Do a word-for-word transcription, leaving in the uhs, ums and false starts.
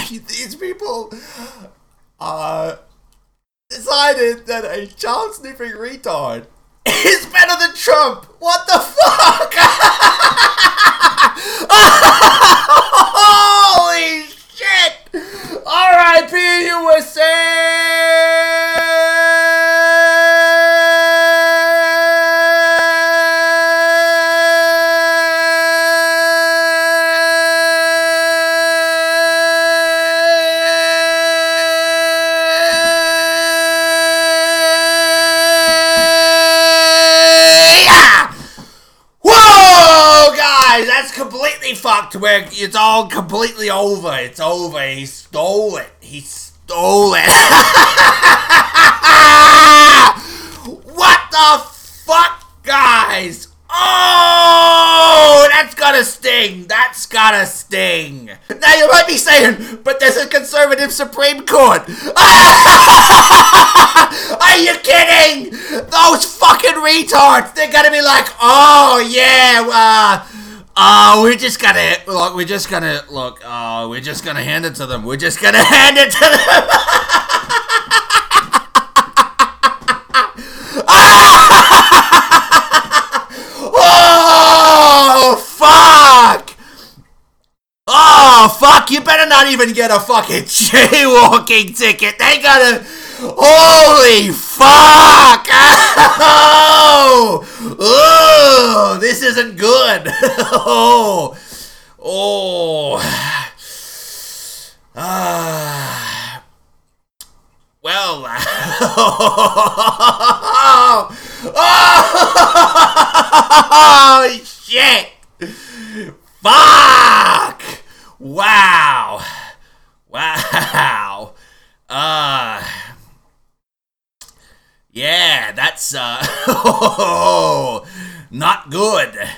These people uh, decided that a child sniffing retard is better than Trump. What the fuck? Holy shit! R I P U S A! Completely fucked where it's all completely over. It's over. He stole it. He stole it. What the fuck, guys? Oh, that's gotta sting. That's gotta sting. Now you might be saying, but there's a conservative Supreme Court. Are you kidding? Those fucking retards. They're gonna be like, oh yeah, uh, Oh, we're just gonna look. We're just gonna look. Oh, we're just gonna hand it to them. We're just gonna hand it to them. Oh, fuck! Oh, fuck! You better not even get a fucking jaywalking ticket. They gotta. Holy fuck! Oh! Oh! This isn't good. Oh! Oh! Ah! Well. Oh! Oh! Shit! Fuck! Wow! Wow! Uh. Yeah, that's, uh, not good.